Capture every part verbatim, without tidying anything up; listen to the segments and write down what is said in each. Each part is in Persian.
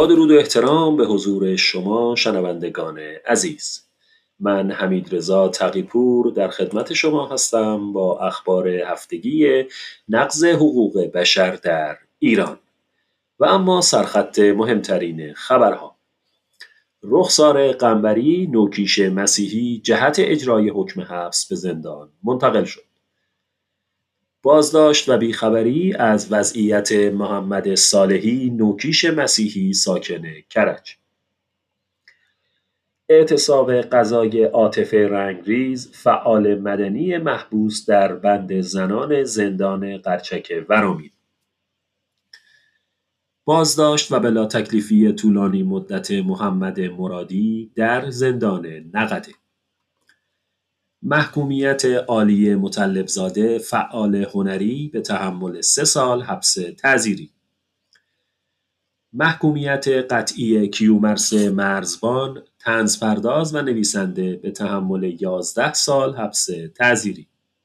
با درود و احترام به حضور شما شنوندگان عزیز، من حمیدرضا تقی‌پور در خدمت شما هستم با اخبار هفتگی نقض حقوق بشر در ایران. و اما سرخط مهمترین خبرها: رخسار قنبری نوکیش مسیحی جهت اجرای حکم حبس به زندان منتقل شد. بازداشت و بیخبری از وضعیت محمد صالحی نوکیش مسیحی ساکن کرج. اعتصاب قضای عاطف رنگریز فعال مدنی محبوس در بند زنان زندان قرچک ورامین. بازداشت و بلا تکلیفی طولانی مدت محمد مرادی در زندان نقده. محکومیت عالی مطلبزاده فعال هنری به تحمل سه سال حبس تعزیری. محکومیت قطعی کیومرث مرزبان طنزپرداز و نویسنده به تحمل یازده سال حبس تعزیری.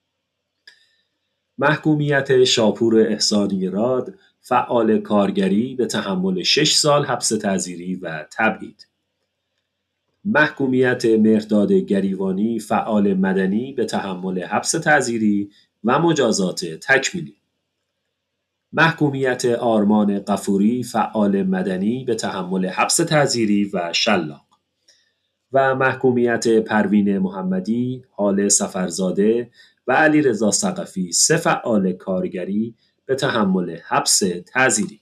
محکومیت شاپور احسانی راد فعال کارگری به تحمل شش سال حبس تعزیری و تبعید. محکومیت مهرداد گریوانی فعال مدنی به تحمل حبس تعزیری و مجازات تکمیلی. محکومیت آرمان غفوری فعال مدنی به تحمل حبس تعزیری و شلاق. و محکومیت پروین محمدی، حال سفرزاده و علیرضا ثقفی سه فعال کارگری به تحمل حبس تعزیری.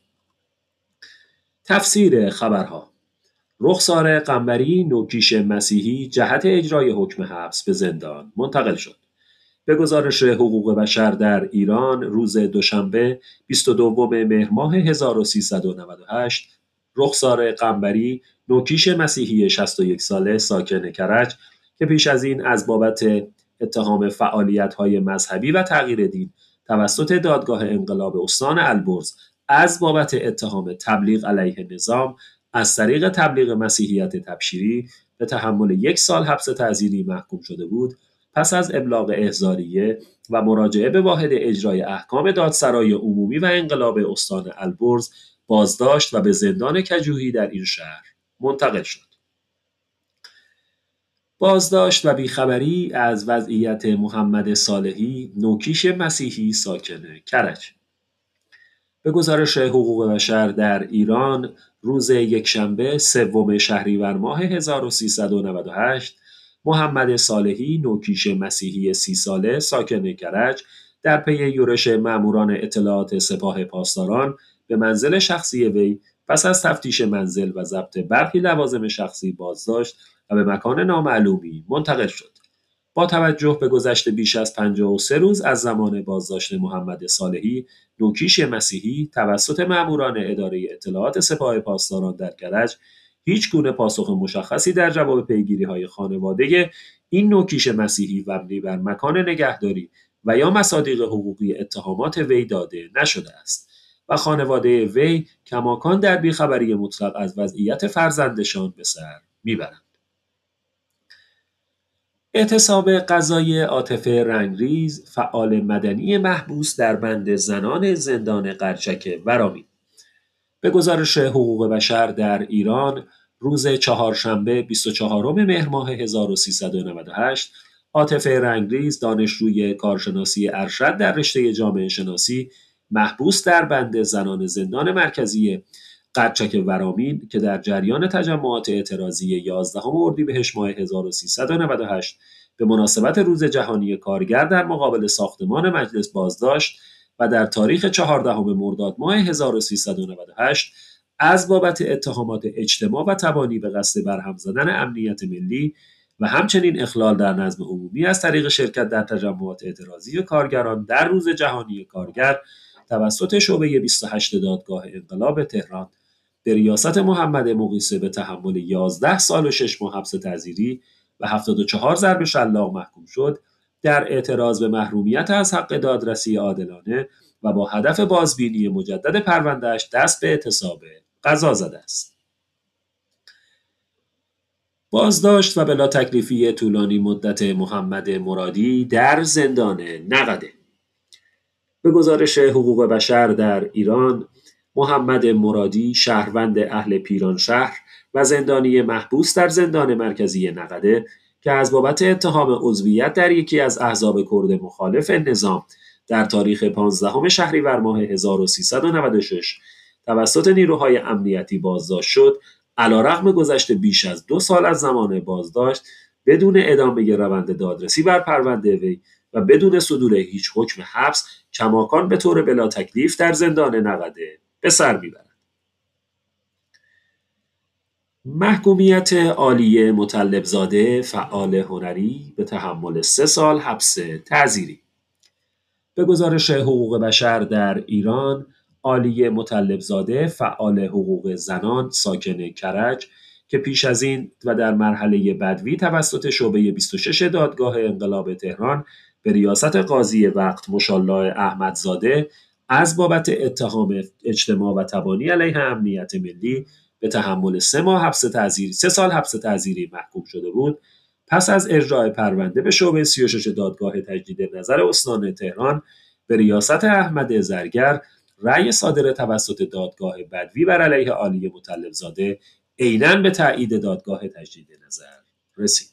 تفسیر خبرها: رخسار قنبری نوکیش مسیحی جهت اجرای حکم حبس به زندان منتقل شد. به گزارش حقوق بشر در ایران روز دوشنبه بیست و دوم مهر ماه هزار و سیصد و نود و هشت، رخسار قنبری نوکیش مسیحی شصت و یک ساله ساکن کرج که پیش از این از بابت اتهام فعالیت‌های مذهبی و تغییر دین توسط دادگاه انقلاب استان البرز از بابت اتهام تبلیغ علیه نظام از طریق تبلیغ مسیحیت تبشیری به تحمل یک سال حبس تعزیری محکوم شده بود، پس از ابلاغ احضاریه و مراجعه به واحد اجرای احکام دادسرای عمومی و انقلاب استان البرز بازداشت و به زندان کجوهی در این شهر منتقل شد. بازداشت و بیخبری از وضعیت محمد صالحی نوکیش مسیحی ساکن کرج. به گزارش حقوق بشر در ایران روز یکشنبه سوم شهریور ماه هزار و سیصد و نود و هشت، محمد صالحی نوکیش مسیحی سی ساله ساکن کرج در پی یورش ماموران اطلاعات سپاه پاسداران به منزل شخصی وی پس از تفتیش منزل و ضبط برخی لوازم شخصی بازداشت و به مکان نامعلومی منتقل شد. با توجه به گذشت بیش از پنجاه و سه روز از زمان بازداشت محمد صالحی نوکیش مسیحی توسط ماموران اداره اطلاعات سپاه پاسداران در کرج، هیچ گونه پاسخ مشخصی در جواب پیگیری‌های خانواده این نوکیش مسیحی مبنی بر مکان نگهداری و یا مصادیق حقوقی اتهامات وی داده نشده است و خانواده وی کماکان در بیخبری مطلق از وضعیت فرزندشان به سر میبرند. اعتصاب قضای عاطف رنگریز فعال مدنی محبوس در بند زنان زندان قرچک ورامین. به گزارش حقوق بشر در ایران روز چهارشنبه بیست و چهارم مهر ماه هزار و سیصد و نود و هشت، عاطف رنگریز دانشجوی کارشناسی ارشد در رشته جامعه شناسی محبوس در بند زنان زندان مرکزی قرچک ورامین که در جریان تجمعات اعتراضی یازدهم اردیبهشت ماه هزار و سیصد و نود و هشت به مناسبت روز جهانی کارگر در مقابل ساختمان مجلس بازداشت و در تاریخ چهاردهم مرداد ماه هزار و سیصد و نود و هشت از بابت اتهامات اجتماع و تبانی به قصد برهم زدن امنیت ملی و همچنین اخلال در نظم عمومی از طریق شرکت در تجمعات اعتراضی کارگران در روز جهانی کارگر توسط شعبه بیست و هشت دادگاه انقلاب تهران به ریاست محمد مقیسه به تحمل یازده سال و شش ماه حبس تعزیری و هفتاد و چهار ضرب شلاق محکوم شد، در اعتراض به محرومیت از حق دادرسی عادلانه و با هدف بازبینی مجدد پروندهش دست به اعتصاب قضا زده است. بازداشت و بلا تکلیفی طولانی مدت محمد مرادی در زندان نقده. به گزارش حقوق بشر در ایران محمد مرادی شهروند اهل پیرانشهر و زندانی محبوس در زندان مرکزی نقده که از بابت اتهام عضویت در یکی از احزاب کرد مخالف نظام در تاریخ پانزدهم شهریور ماه هزار و سیصد و نود و شش توسط نیروهای امنیتی بازداشت شد، علیرغم گذشت بیش از دو سال از زمان بازداشت بدون ادامه روند دادرسی بر پرونده وی و بدون صدور هیچ حکم حبس کماکان به طور بلا تکلیف در زندان نقده به سر میبرد. محکومیت عالیه مطلبزاده فعال هنری به تحمل سه سال حبس تعزیری. به گزارش حقوق بشر در ایران، عالیه مطلبزاده فعال حقوق زنان ساکن کرج که پیش از این و در مرحله بدوی توسط شعبه بیست و شش دادگاه انقلاب تهران به ریاست قاضی وقت مشالله احمدزاده از بابت اتهام اجتماع و تبانی علیه امنیت ملی به تحمل سه ماه حبس تعزیری سه سال حبس تعزیری محکوم شده بود، پس از اجرای پرونده به شعبه سی و شش دادگاه تجدید نظر استان تهران به ریاست احمد زرگر، رأی صادر توسط دادگاه بدوی بر علیه عالیه مطلبزاده عیناً به تایید دادگاه تجدید نظر رسید.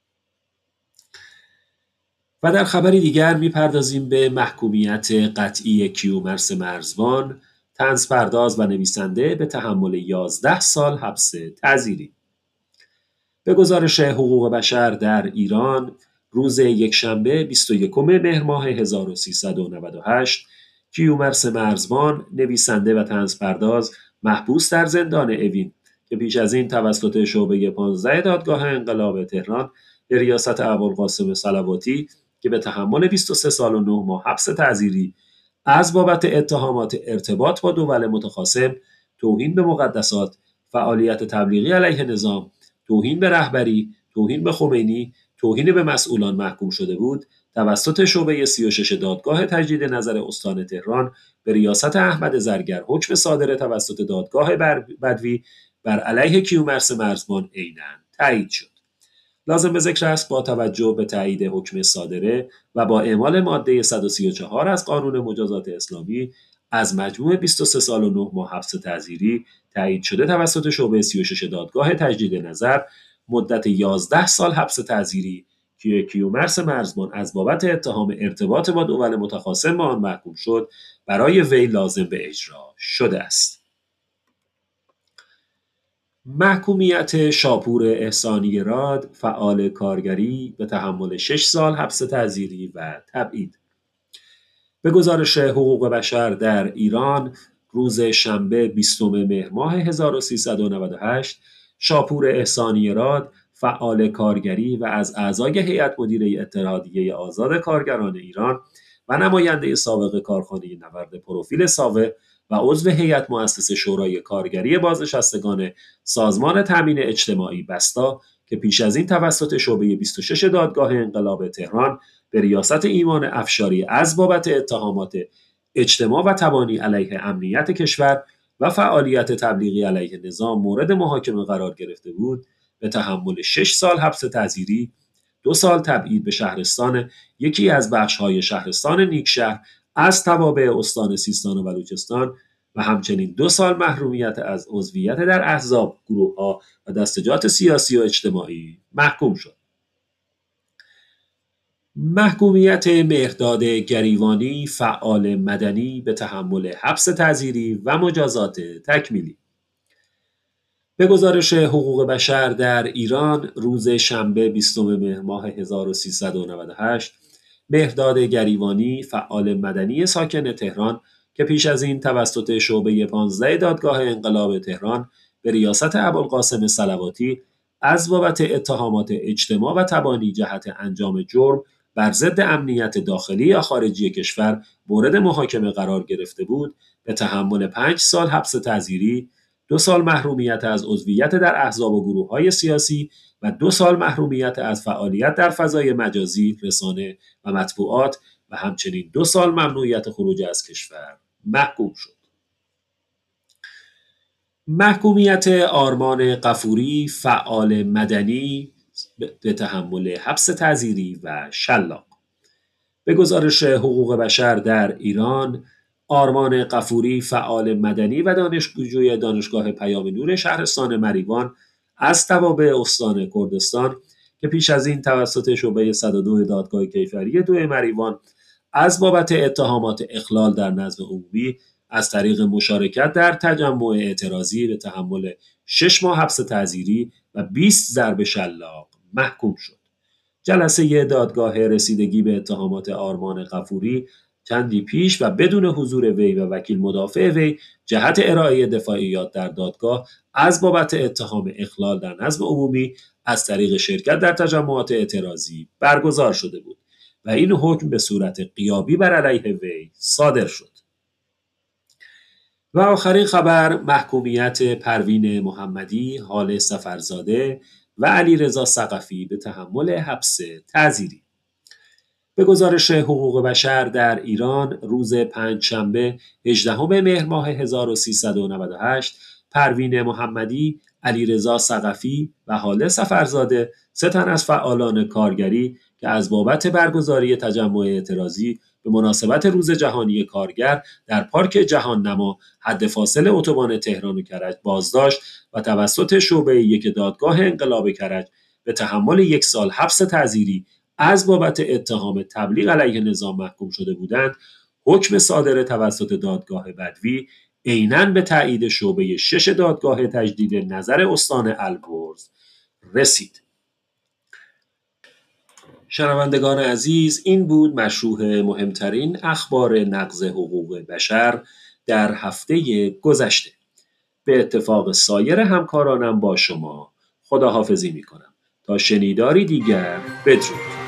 و در خبری دیگر میپردازیم به محکومیت قطعی کیومرث مرزبان، طنزپرداز و نویسنده به تحمل یازده سال حبس تعزیری. به گزارش حقوق بشر در ایران، روز یکشنبه بیست و یکم مهر ماه هزار و سیصد و نود و هشت کیومرث مرزبان، نویسنده و طنزپرداز محبوس در زندان اوین که پیش از این توسط شعبه پانزده دادگاه انقلاب تهران به ریاست ابوالقاسم صلواتی که به تحمل بیست و سه سال و نه ماه حبس تعزیری از بابت اتهامات ارتباط با دول متخاصم، توهین به مقدسات، فعالیت تبلیغی علیه نظام، توهین به رهبری، توهین به خمینی، توهین به مسئولان محکوم شده بود، توسط شعبه سی و شش دادگاه تجدید نظر استان تهران به ریاست احمد زرگر حکم صادر توسط دادگاه بدوی بر علیه کیومرث مرزبان عیناً تایید شد. لازم به ذکر است با توجه به تایید حکم صادره و با اعمال ماده صد و سی و چهار از قانون مجازات اسلامی از مجموع بیست و سه سال و نه ماه حبس تعزیری تایید شده توسط شعبه سی و شش دادگاه تجدید نظر، مدت یازده سال حبس تعزیری که کیومرث مرزبان از بابت اتهام ارتباط با دول متخاصم به آن محکوم شد برای وی لازم به اجرا شده است. محکومیت شاپور احسانی راد فعال کارگری به تحمل شش سال حبس تعزیری و تبعید. به گزارش حقوق بشر در ایران، روز شنبه بیستم مهر ماه هزار و سیصد و نود و هشت شاپور احسانی راد فعال کارگری و از اعضای هیئت مدیره اتحادیه آزاد کارگران ایران و نماینده سابق کارخانه نورد پروفیل ساوه و عضو هیئت مؤسس شورای کارگری بازنشستگان سازمان تامین اجتماعی بستا که پیش از این توسط شعبه بیست و شش دادگاه انقلاب تهران به ریاست ایمان افشاری از بابت اتهامات اجتماع و تبانی علیه امنیت کشور و فعالیت تبلیغی علیه نظام مورد محاکمه قرار گرفته بود، به تحمل شش سال حبس تعزیری، دو سال تبعید به شهرستان یکی از بخش‌های شهرستان نیکشهر از توابع استان سیستان و بلوچستان و همچنین دو سال محرومیت از عضویت در احزاب، گروه‌ها و دستجات سیاسی و اجتماعی محکوم شد. محکومیت مهرداد گریوانی فعال مدنی به تحمل حبس تعزیری و مجازات تکمیلی. به گزارش حقوق بشر در ایران، روز شنبه بیستم مهر ماه هزار و سیصد و نود و هشت مهرداد گریوانی فعال مدنی ساکن تهران که پیش از این توسط شعبه پانزده دادگاه انقلاب تهران به ریاست ابوالقاسم صلواتی از بابت اتهامات اجتماع و تبانی جهت انجام جرم بر ضد امنیت داخلی یا خارجی کشور مورد محاکمه قرار گرفته بود، به تحمل پنج سال حبس تعزیری، دو سال محرومیت از عضویت در احزاب و گروه‌های سیاسی و دو سال محرومیت از فعالیت در فضای مجازی، رسانه و مطبوعات و همچنین دو سال ممنوعیت خروج از کشور محکوم شد. محکومیت آرمان غفوری فعال مدنی به تحمل حبس تعزیری و شلاق. به گزارش حقوق بشر در ایران، آرمان غفوری، فعال مدنی و دانشجوی دانشگاه پیام نور شهرستان مریوان از توابع استان کردستان که پیش از این توسط شعبه صد و دو دادگاه کیفری دو مریوان از بابت اتهامات اخلال در نظم عمومی از طریق مشارکت در تجمع اعتراضی به تحمل شش ماه حبس تعزیری و بیست ضرب شلاق محکوم شد. جلسه دادگاه رسیدگی به اتهامات آرمان غفوری چندی پیش و بدون حضور وی و وکیل مدافع وی جهت ارائه دفاعیات در دادگاه از بابت اتهام اخلال در نظم عمومی از طریق شرکت در تجمعات اعتراضی برگزار شده بود و این حکم به صورت غیابی بر علیه وی صادر شد. و آخرین خبر محکومیت پروین محمدی، هاله سفرزاده و علیرضا ثقفی به تحمل حبس تعزیری. به گزارش حقوق بشر در ایران روز پنجشنبه هجدهم مهر ماه هزار و سیصد و نود و هشت پروین محمدی، علیرضا ثقفی و هاله سفرزاده سه تن از فعالان کارگری که از بابت برگزاری تجمع اعتراضی به مناسبت روز جهانی کارگر در پارک جهان نما حد فاصل اتوبان تهران و کرج بازداشت و توسط شعبه یک دادگاه انقلاب کرج به تحمل یک سال حبس تعزیری از بابت اتهام تبلیغ علیه نظام محکوم شده بودند، حکم صادر توسط دادگاه بدوی عیناً به تایید شعبه شش دادگاه تجدید نظر استان البرز رسید. شنوندگان عزیز، این بود مشروح مهمترین اخبار نقض حقوق بشر در هفته گذشته. به اتفاق سایر همکارانم با شما خداحافظی می کنم. تا شنیداری دیگر، بدرود.